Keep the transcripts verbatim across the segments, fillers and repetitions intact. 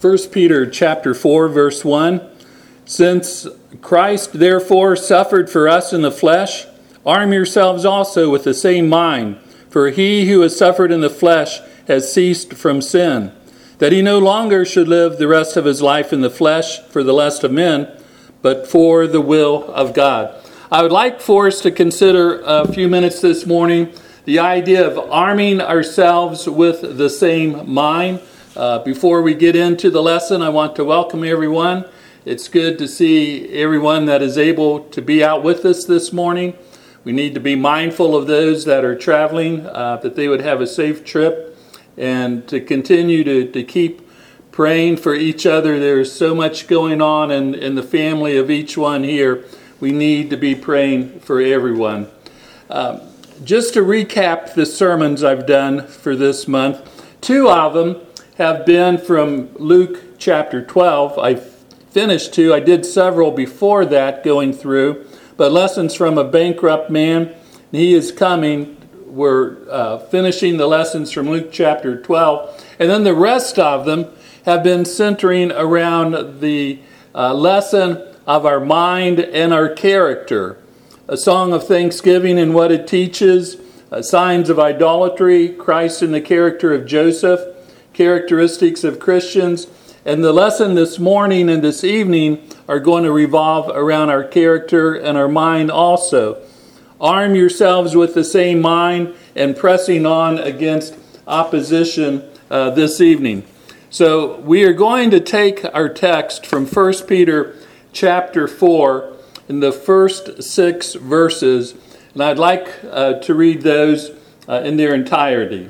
First Peter chapter four, verse one. Since Christ therefore suffered for us in the flesh, arm yourselves also with the same mind. For he who has suffered in the flesh has ceased from sin, that he no longer should live the rest of his life in the flesh for the lust of men, but for the will of God. I would like for us to consider a few minutes this morning the idea of arming ourselves with the same mind. Uh, before we get into the lesson, I want to welcome everyone. It's good to see everyone that is able to be out with us this morning. We need to be mindful of those that are traveling, uh, that they would have a safe trip, and to continue to, to keep praying for each other. There's so much going on in, in the family of each one here. We need to be praying for everyone. Um, just to recap the sermons I've done for this month, two of them have been from Luke chapter twelve. I finished two. I did several before that going through, but lessons from a bankrupt man. He is coming. We're uh, finishing the lessons from Luke chapter twelve. And then the rest of them have been centering around the uh, lesson of our mind and our character. A song of thanksgiving and what it teaches, uh, signs of idolatry, Christ in the character of Joseph, characteristics of Christians. And the lesson this morning and this evening are going to revolve around our character and our mind also. Arm yourselves with the same mind and pressing on against opposition uh, this evening. So we are going to take our text from First Peter chapter four in the first six verses, and I'd like uh, to read those uh, in their entirety.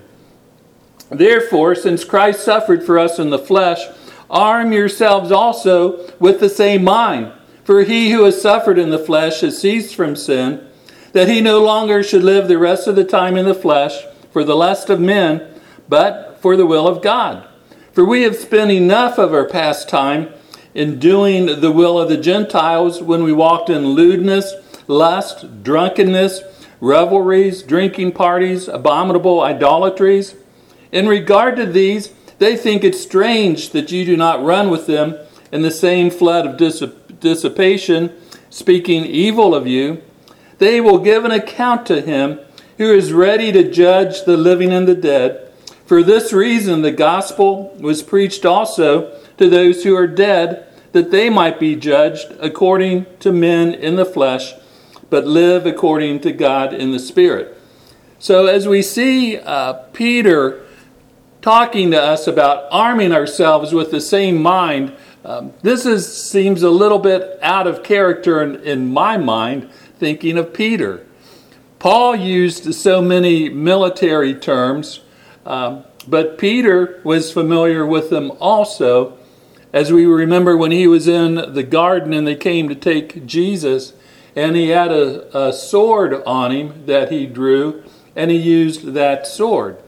Therefore, since Christ suffered for us in the flesh, arm yourselves also with the same mind. For he who has suffered in the flesh has ceased from sin, that he no longer should live the rest of the time in the flesh for the lust of men, but for the will of God. For we have spent enough of our past time in doing the will of the Gentiles when we walked in lewdness, lust, drunkenness, revelries, drinking parties, abominable idolatries. In regard to these, they think it strange that you do not run with them in the same flood of dissip- dissipation, speaking evil of you. They will give an account to him who is ready to judge the living and the dead. For this reason the gospel was preached also to those who are dead, that they might be judged according to men in the flesh, but live according to God in the Spirit. So as we see uh, Peter talking to us about arming ourselves with the same mind, um, this is seems a little bit out of character in, in my mind, thinking of Peter. Paul used so many military terms, um, but Peter was familiar with them also. As we remember when he was in the garden and they came to take Jesus, and he had a, a sword on him that he drew, and he used that sword.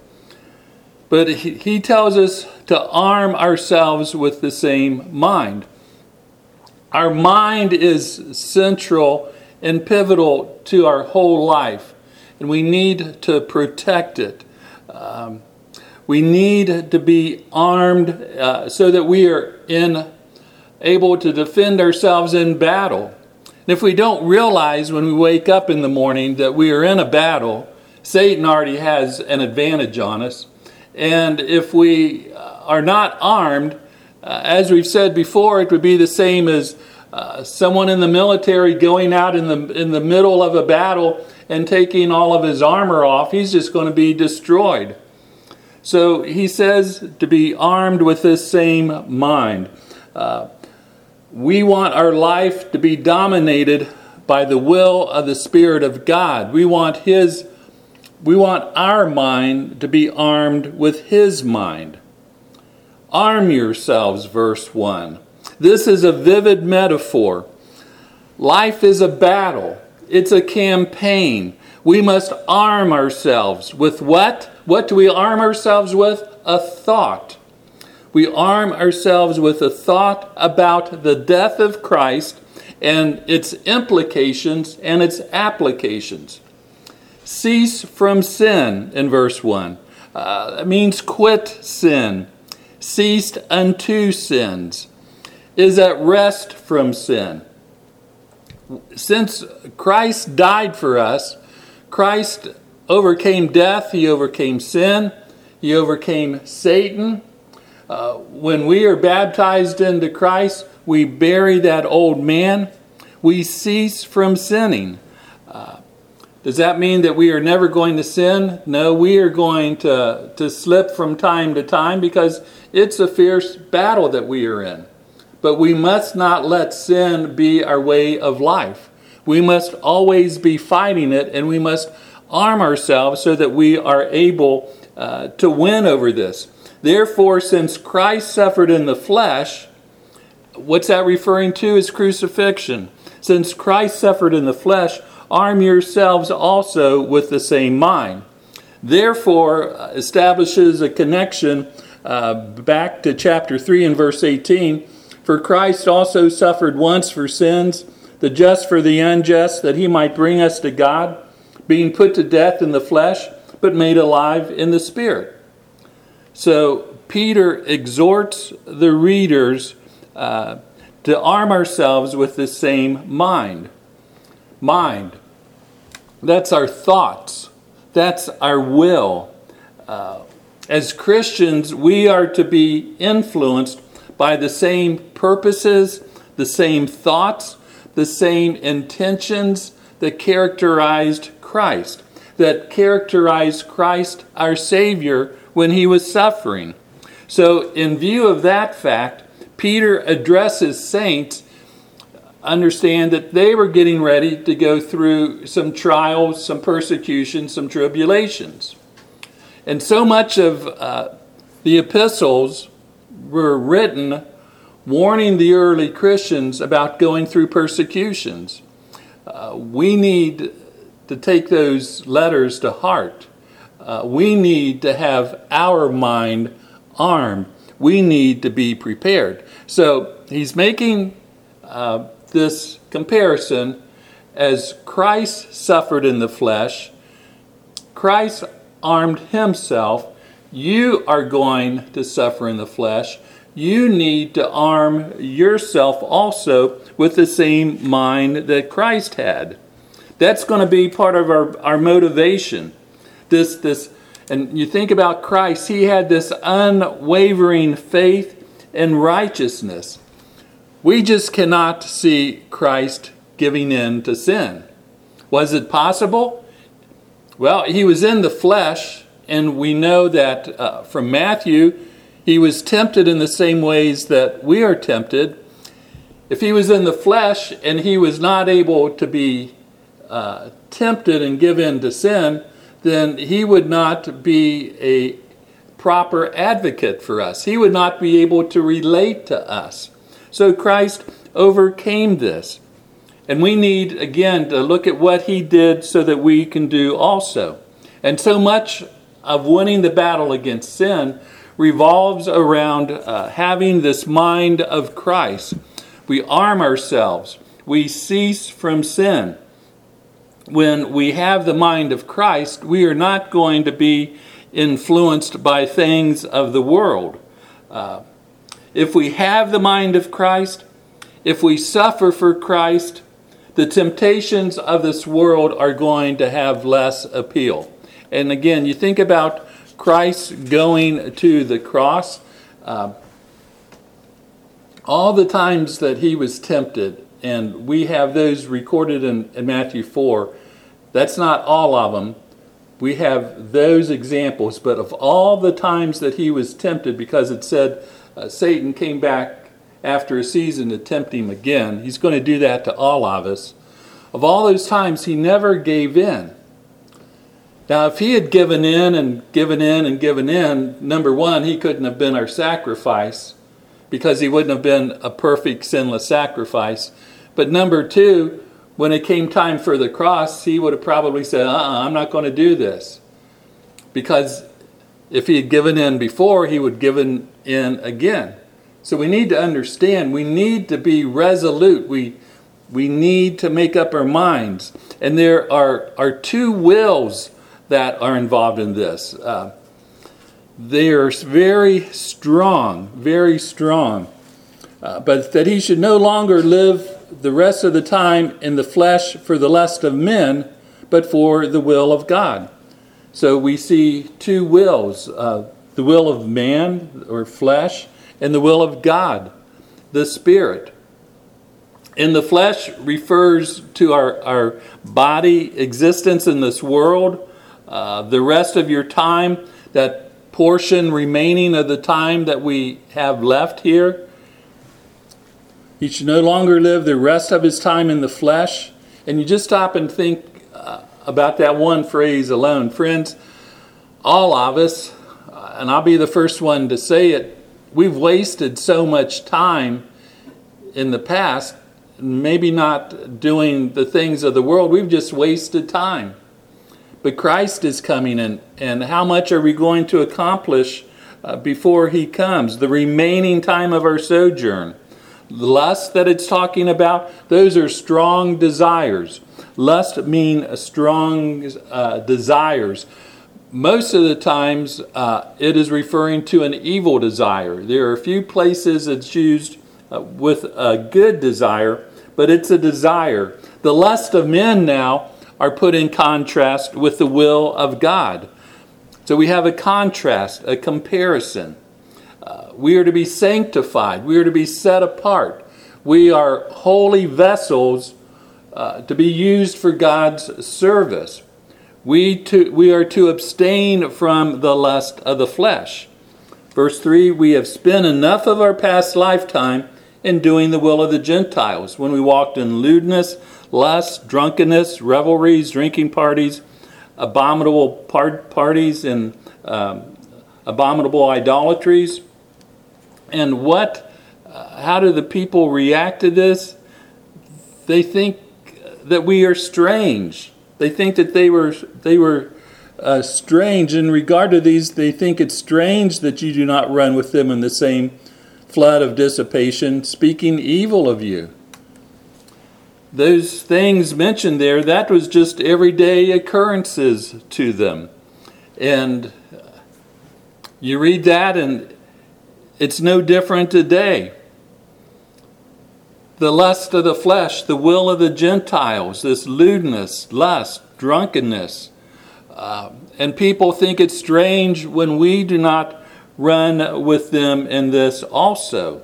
But he, he tells us to arm ourselves with the same mind. Our mind is central and pivotal to our whole life, and we need to protect it. Um, we need to be armed uh, so that we are in able to defend ourselves in battle. And if we don't realize when we wake up in the morning that we are in a battle, Satan already has an advantage on us. And if we are not armed, uh, as we've said before, it would be the same as uh, someone in the military going out in the in the middle of a battle and taking all of his armor off. He's just going to be destroyed. So he says to be armed with this same mind. Uh, we want our life to be dominated by the will of the Spirit of God. We want His We want our mind to be armed with His mind. Arm yourselves, verse one. This is a vivid metaphor. Life is a battle. It's a campaign. We must arm ourselves with what? What do we arm ourselves with? A thought. We arm ourselves with a thought about the death of Christ and its implications and its applications. Cease from sin in verse one. Uh, it means quit sin. ceased unto sins, is at rest from sin. Since Christ died for us, Christ overcame death, he overcame sin, he overcame Satan. Uh, when we are baptized into Christ, we bury that old man. We cease from sinning. Uh, does that mean that we are never going to sin? No, we are going to, to slip from time to time because it's a fierce battle that we are in. But we must not let sin be our way of life. We must always be fighting it, and we must arm ourselves so that we are able uh, to win over this. Therefore, since Christ suffered in the flesh, what's that referring to? Is crucifixion. Since Christ suffered in the flesh, arm yourselves also with the same mind. Therefore, establishes a connection uh, back to chapter three and verse eighteen. For Christ also suffered once for sins, the just for the unjust, that he might bring us to God, being put to death in the flesh, but made alive in the Spirit. So Peter exhorts the readers uh, to arm ourselves with the same mind. Mind. That's our thoughts. That's our will. Uh, as Christians, we are to be influenced by the same purposes, the same thoughts, the same intentions that characterized Christ, that characterized Christ, our Savior, when he was suffering. So in view of that fact, Peter addresses saints, understand that they were getting ready to go through some trials, some persecutions, some tribulations. And so much of uh, the epistles were written warning the early Christians about going through persecutions. Uh, we need to take those letters to heart. Uh, we need to have our mind armed. We need to be prepared. So he's making uh, this comparison. As Christ suffered in the flesh, Christ armed himself. You are going to suffer in the flesh. You need to arm yourself also with the same mind that Christ had. That's going to be part of our, our motivation. This, this, and you think about Christ, he had this unwavering faith and righteousness. We just cannot see Christ giving in to sin. Was it possible? Well, he was in the flesh, and we know that uh, from Matthew, he was tempted in the same ways that we are tempted. If he was in the flesh and he was not able to be uh, tempted and give in to sin, then he would not be a proper advocate for us. He would not be able to relate to us. So Christ overcame this. And we need, again, to look at what he did so that we can do also. And so much of winning the battle against sin revolves around uh, having this mind of Christ. We arm ourselves. We cease from sin. When we have the mind of Christ, we are not going to be influenced by things of the world. Uh, if we have the mind of Christ, if we suffer for Christ, the temptations of this world are going to have less appeal. And again, you think about Christ going to the cross. Uh, all the times that he was tempted, and we have those recorded in, in Matthew four, that's not all of them. We have those examples, but of all the times that he was tempted, because it said uh, Satan came back after a season to tempt him again. He's going to do that to all of us. Of all those times, he never gave in. Now, if he had given in and given in and given in, number one, he couldn't have been our sacrifice because he wouldn't have been a perfect, sinless sacrifice. But number two, when it came time for the cross, he would have probably said, uh-uh, I'm not going to do this. Because if he had given in before, he would have given in again. So we need to understand, we need to be resolute. We we need to make up our minds. And there are, are two wills that are involved in this. Uh, they are very strong, very strong. Uh, but that he should no longer live the rest of the time in the flesh for the lust of men, but for the will of God. So we see two wills, uh, the will of man or flesh and the will of God, the Spirit. And the flesh refers to our, our body existence in this world, uh, the rest of your time, that portion remaining of the time that we have left here. He should no longer live the rest of his time in the flesh. And you just stop and think uh, about that one phrase alone. Friends, all of us, uh, and I'll be the first one to say it, we've wasted so much time in the past, maybe not doing the things of the world. We've just wasted time. But Christ is coming in, and how much are we going to accomplish uh, before he comes? The remaining time of our sojourn. The lust that it's talking about, those are strong desires. Lust mean strong uh, desires. Most of the times uh, it is referring to an evil desire. There are a few places it's used uh, with a good desire, but it's a desire. The lust of men now are put in contrast with the will of God. So we have a contrast, a comparison. Uh, we are to be sanctified. We are to be set apart. We are holy vessels uh, to be used for God's service. We, to, we are to abstain from the lust of the flesh. Verse three, we have spent enough of our past lifetime in doing the will of the Gentiles, when we walked in lewdness, lust, drunkenness, revelries, drinking parties, abominable part- parties, and um, abominable idolatries. And what, uh, how do the people react to this? They think that we are strange. They think that they were they were uh, strange. In regard to these, they think it's strange that you do not run with them in the same flood of dissipation, speaking evil of you. Those things mentioned there, that was just everyday occurrences to them. And you read that and it's no different today. The lust of the flesh, the will of the Gentiles, this lewdness, lust, drunkenness. Uh, and people think it's strange when we do not run with them in this also.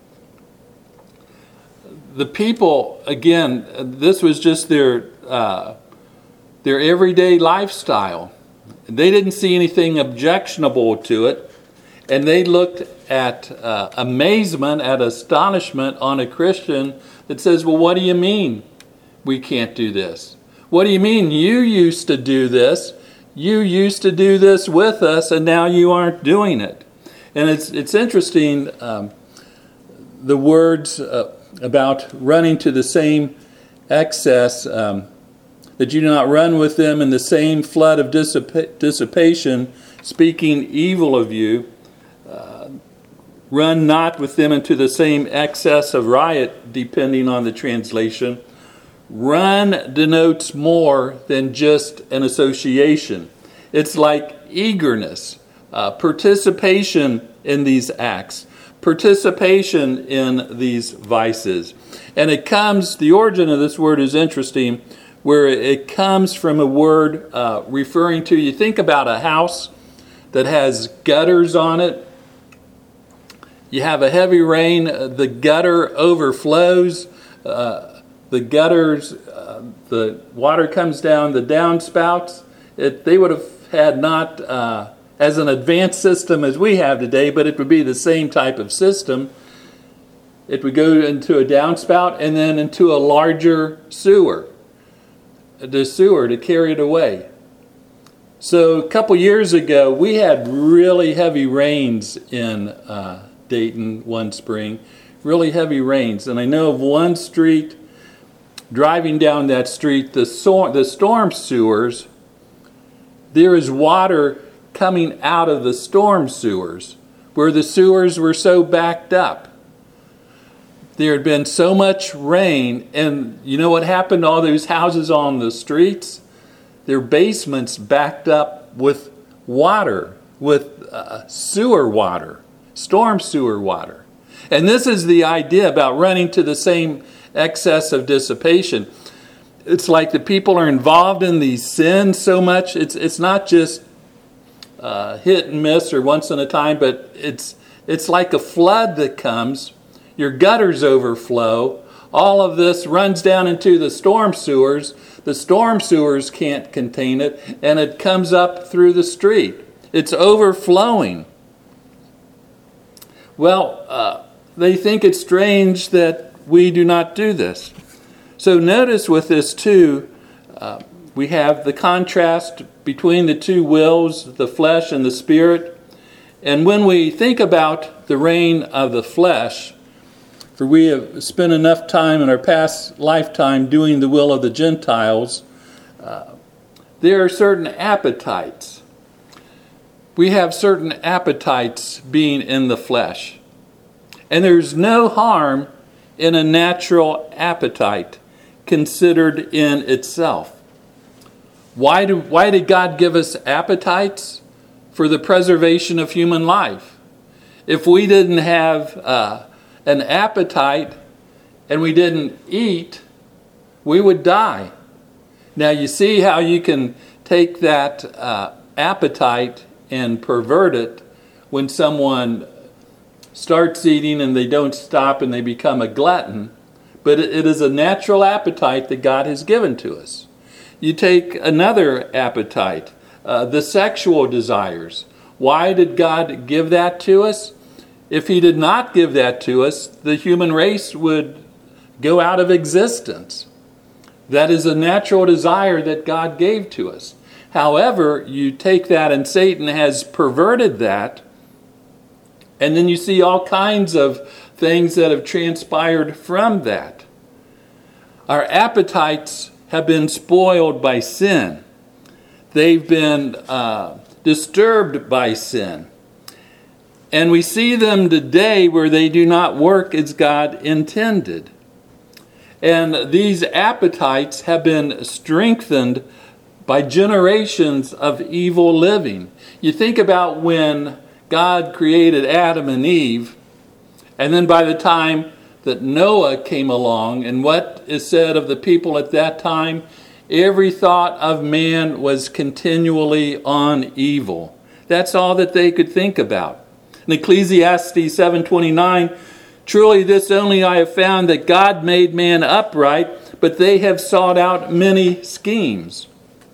The people, again, this was just their uh, their everyday lifestyle. They didn't see anything objectionable to it. And they looked at uh, amazement, at astonishment on a Christian that says, well, what do you mean we can't do this? What do you mean you used to do this? You used to do this with us, and now you aren't doing it. And it's it's interesting, um, the words uh, about running to the same excess, um, that you do not run with them in the same flood of dissipa- dissipation, speaking evil of you. Uh, run not with them into the same excess of riot, depending on the translation. Run denotes more than just an association. It's like eagerness, uh, participation in these acts, participation in these vices. And it comes, the origin of this word is interesting, where it comes from a word uh, referring to, you think about a house that has gutters on it. You have a heavy rain, the gutter overflows, uh, the gutters, uh, the water comes down, the downspouts. It, they would have had not uh, as an advanced system as we have today, but it would be the same type of system. It would go into a downspout and then into a larger sewer, the sewer to carry it away. So a couple years ago, we had really heavy rains in uh, Dayton one spring, really heavy rains. And I know of one street, driving down that street, the, so- the storm sewers, there is water coming out of the storm sewers, where the sewers were so backed up. There had been so much rain, and you know what happened to all those houses on the streets? Their basements backed up with water, with uh, sewer water, storm sewer water. And this is the idea about running to the same excess of dissipation. It's like the people are involved in these sins so much. It's it's not just uh, hit and miss or once in a time, but it's it's like a flood that comes. Your gutters overflow. All of this runs down into the storm sewers. The storm sewers can't contain it, and it comes up through the street. It's overflowing. Well, uh, they think it's strange that we do not do this. So notice with this too, uh, we have the contrast between the two wills, the flesh and the spirit. And when we think about the reign of the flesh, for we have spent enough time in our past lifetime doing the will of the Gentiles, uh, there are certain appetites. We have certain appetites being in the flesh. And there's no harm in a natural appetite considered in itself. Why, do, why did God give us appetites? For the preservation of human life. If we didn't have uh, an appetite and we didn't eat, we would die. Now you see how you can take that uh, appetite and pervert it when someone starts eating and they don't stop and they become a glutton. But it is a natural appetite that God has given to us. You take another appetite, uh, the sexual desires. Why did God give that to us? If he did not give that to us, the human race would go out of existence. That is a natural desire that God gave to us. However, you take that and Satan has perverted that, and then you see all kinds of things that have transpired from that. Our appetites have been spoiled by sin. They've been uh, disturbed by sin. And we see them today where they do not work as God intended. And these appetites have been strengthened by generations of evil living. You think about when God created Adam and Eve, and then by the time that Noah came along, and what is said of the people at that time, every thought of man was continually on evil. That's all that they could think about. In Ecclesiastes seven twenty-nine, truly this only I have found, that God made man upright, but they have sought out many schemes.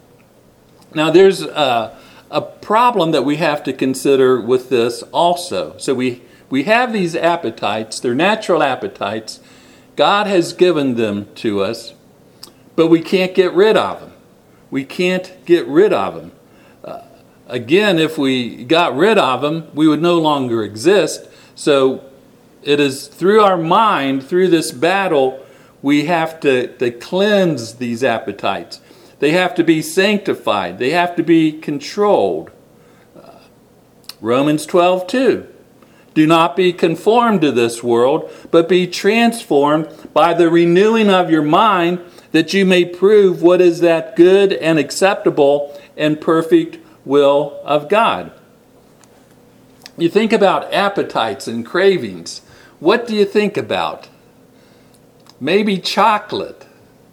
Now there's a, a problem that we have to consider with this also. So we, we have these appetites, they're natural appetites. God has given them to us, but we can't get rid of them. We can't get rid of them. Uh, again, if we got rid of them, we would no longer exist. So it is through our mind, through this battle, we have to, to cleanse these appetites. They have to be sanctified. They have to be controlled. Uh, Romans twelve two. Do not be conformed to this world, but be transformed by the renewing of your mind, that you may prove what is that good and acceptable and perfect will of God. You think about appetites and cravings. What do you think about? Maybe chocolate.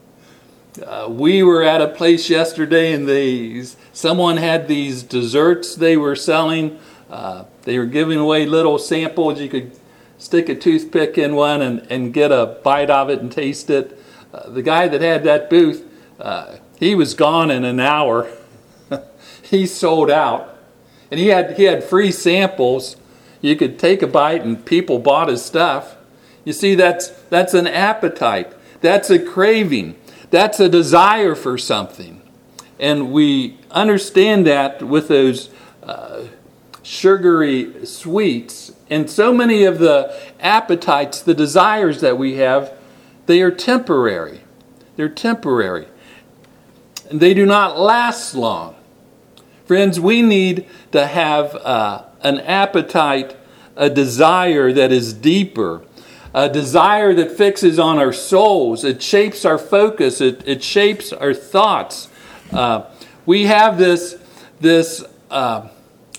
Uh, we were at a place yesterday and they, someone had these desserts they were selling. Uh, they were giving away little samples. You could stick a toothpick in one and, and get a bite of it and taste it. Uh, the guy that had that booth, uh, he was gone in an hour. He sold out. And he had he had free samples. You could take a bite and people bought his stuff. You see, that's that's an appetite. That's a craving. That's a desire for something. And we understand that with those uh, sugary sweets. And so many of the appetites, the desires that we have, they are temporary. They're temporary. And they do not last long. Friends, we need to have uh, an appetite, a desire that is deeper, a desire that fixes on our souls. It shapes our focus. It, it shapes our thoughts. Uh, we have this, this uh,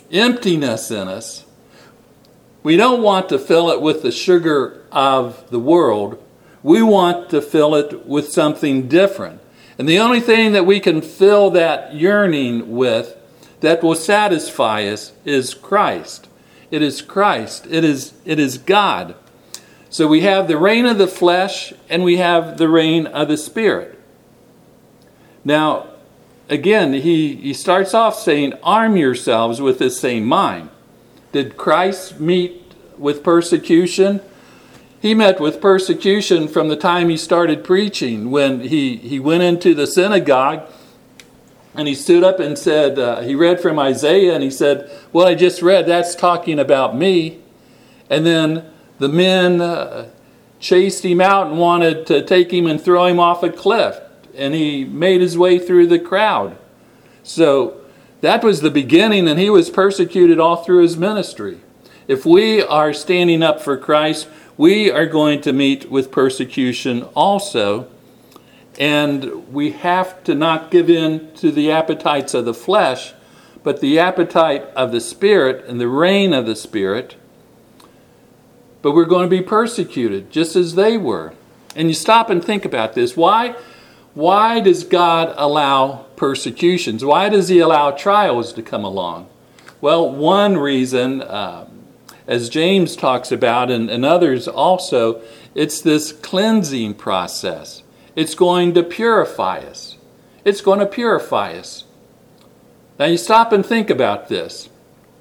emptiness in us. We don't want to fill it with the sugar of the world. We want to fill it with something different. And the only thing that we can fill that yearning with that will satisfy us is Christ. It is Christ. It is, it is God. So we have the reign of the flesh and we have the reign of the Spirit. Now, again, he, he starts off saying, arm yourselves with this same mind. Did Christ meet with persecution? He met with persecution from the time he started preaching, when he, he went into the synagogue and he stood up and said, uh, he read from Isaiah and he said, what I just read, that's talking about me. And then the men uh, chased him out and wanted to take him and throw him off a cliff. And he made his way through the crowd. So that was the beginning, and he was persecuted all through his ministry. If we are standing up for Christ, we are going to meet with persecution also. And we have to not give in to the appetites of the flesh, but the appetite of the Spirit and the reign of the Spirit. But we're going to be persecuted just as they were. And you stop and think about this. Why, why does God allow persecutions? Why does he allow trials to come along? Well, one reason, um, as James talks about, and, and others also, it's this cleansing process. It's going to purify us. It's going to purify us. Now you stop and think about this.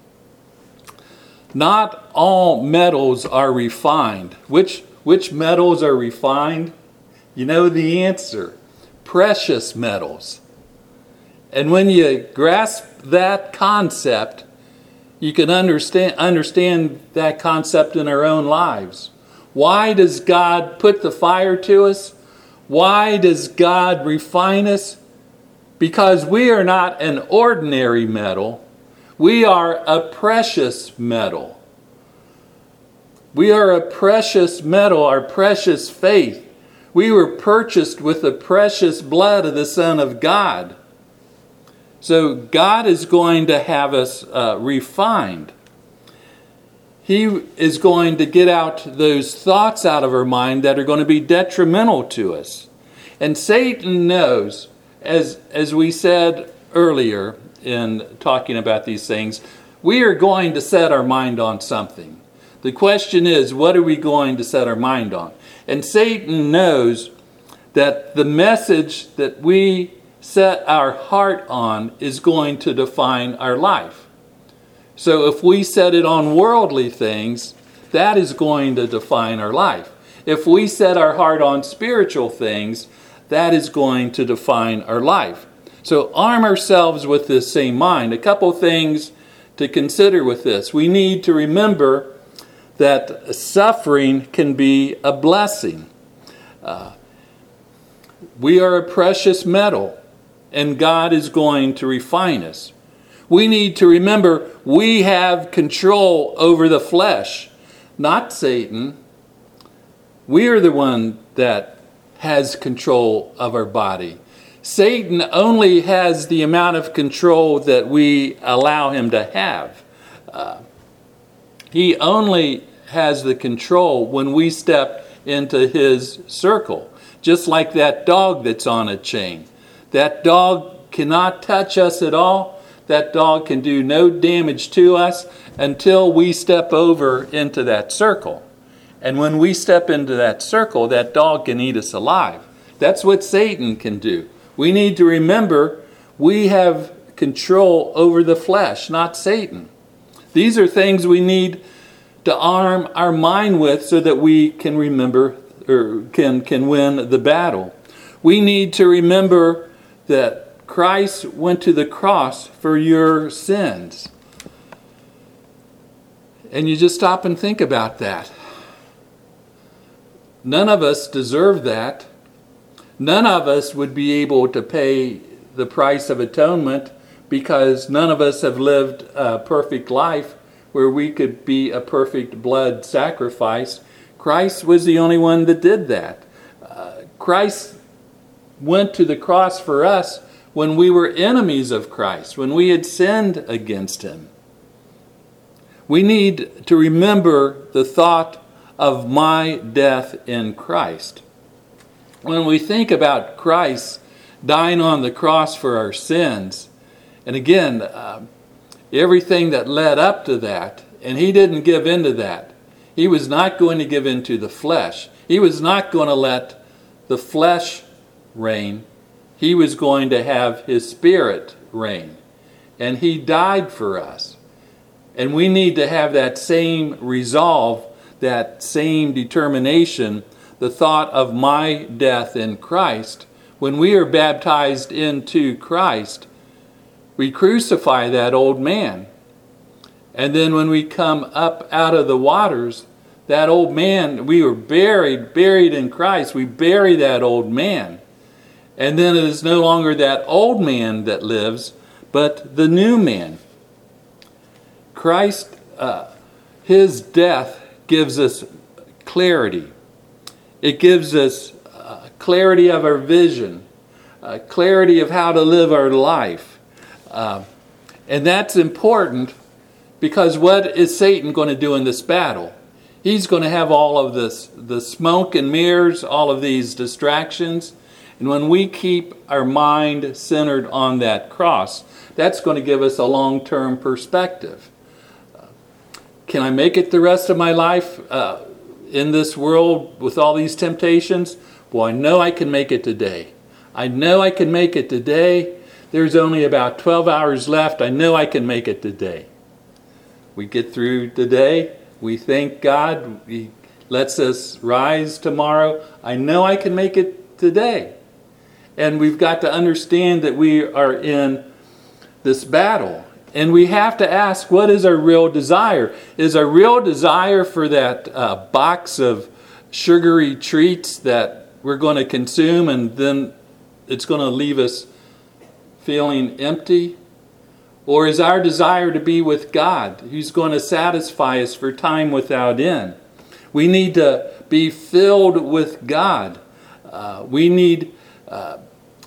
Not all metals are refined. Which, which metals are refined? You know the answer. Precious metals. And when you grasp that concept, you can understand, understand that concept in our own lives. Why does God put the fire to us? Why does God refine us? Because we are not an ordinary metal. We are a precious metal. We are a precious metal, our precious faith. We were purchased with the precious blood of the Son of God. So God is going to have us uh, refined. He is going to get out those thoughts out of our mind that are going to be detrimental to us. And Satan knows, as, as we said earlier in talking about these things, we are going to set our mind on something. The question is, what are we going to set our mind on? And Satan knows that the message that we set our heart on is going to define our life. So if we set it on worldly things, that is going to define our life. If we set our heart on spiritual things, that is going to define our life. So arm ourselves with this same mind. A couple things to consider with this. We need to remember that suffering can be a blessing. Uh, we are a precious metal, and God is going to refine us. We need to remember we have control over the flesh, not Satan. We are the one that has control of our body. Satan only has the amount of control that we allow him to have. Uh, he only has the control when we step into his circle, just like that dog that's on a chain. That dog cannot touch us at all. That dog can do no damage to us until we step over into that circle. And when we step into that circle, that dog can eat us alive. That's what Satan can do. We need to remember we have control over the flesh, not Satan. These are things we need to arm our mind with so that we can remember or can, can win the battle. We need to remember that Christ went to the cross for your sins. And you just stop and think about that. None of us deserve that. None of us would be able to pay the price of atonement because none of us have lived a perfect life where we could be a perfect blood sacrifice. Christ was the only one that did that. Uh, Christ went to the cross for us when we were enemies of Christ, when we had sinned against him. We need to remember the thought of my death in Christ. When we think about Christ dying on the cross for our sins, and again, uh, everything that led up to that, and he didn't give in to that. He was not going to give in to the flesh. He was not going to let the flesh reign. He was going to have his spirit reign. And he died for us. And we need to have that same resolve, that same determination, the thought of my death in Christ. When we are baptized into Christ, we crucify that old man. And then when we come up out of the waters, that old man, we were buried, buried in Christ. We bury that old man. And then it is no longer that old man that lives, but the new man. Christ, uh, his death gives us clarity. It gives us uh, clarity of our vision, uh, clarity of how to live our life. Uh, and that's important because what is Satan going to do in this battle? He's going to have all of this, the smoke and mirrors, all of these distractions. And when we keep our mind centered on that cross, that's going to give us a long-term perspective. Uh, can I make it the rest of my life uh, in this world with all these temptations? Well, I know I can make it today. I know I can make it today. There's only about twelve hours left. I know I can make it today. We get through today. We thank God. He lets us rise tomorrow. I know I can make it today. And we've got to understand that we are in this battle. And we have to ask, what is our real desire? Is our real desire for that uh, box of sugary treats that we're going to consume and then it's going to leave us feeling empty? Or is our desire to be with God, who's going to satisfy us for time without end? We need to be filled with God. Uh, we need uh,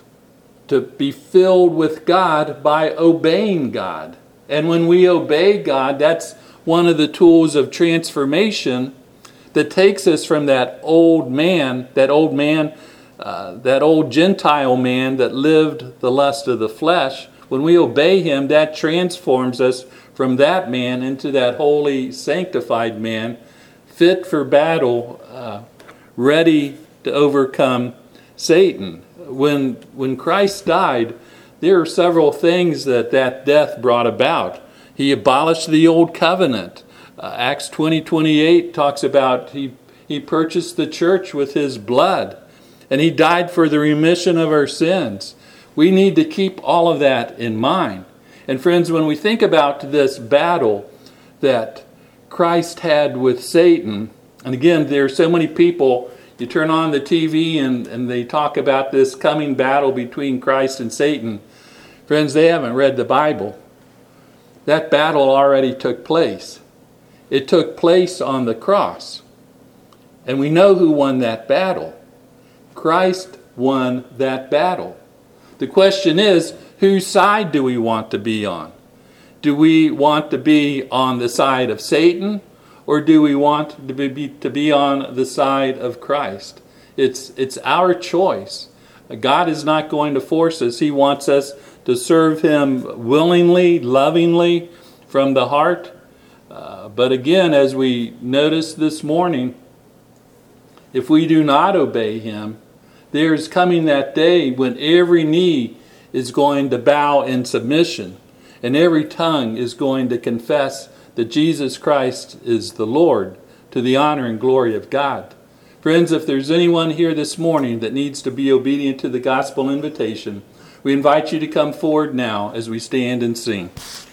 to be filled with God by obeying God. And when we obey God, that's one of the tools of transformation that takes us from that old man, that old man, uh, that old Gentile man that lived the lust of the flesh. When we obey him, that transforms us from that man into that holy, sanctified man, fit for battle, uh, ready to overcome Satan. When, when Christ died, there are several things that that death brought about. He abolished the old covenant. Uh, Acts twenty twenty-eight talks about he, he purchased the church with his blood, and he died for the remission of our sins. We need to keep all of that in mind. And friends, when we think about this battle that Christ had with Satan, and again, there are so many people, you turn on the T V and, and they talk about this coming battle between Christ and Satan. Friends, they haven't read the Bible. That battle already took place. It took place on the cross. And we know who won that battle. Christ won that battle. The question is, whose side do we want to be on? Do we want to be on the side of Satan, or do we want to be, to be on the side of Christ? It's, it's our choice. God is not going to force us. He wants us to serve him willingly, lovingly, from the heart. Uh, but again, as we noticed this morning, if we do not obey him, there's coming that day when every knee is going to bow in submission and every tongue is going to confess that Jesus Christ is the Lord, to the honor and glory of God. Friends, if there's anyone here this morning that needs to be obedient to the gospel invitation, we invite you to come forward now as we stand and sing.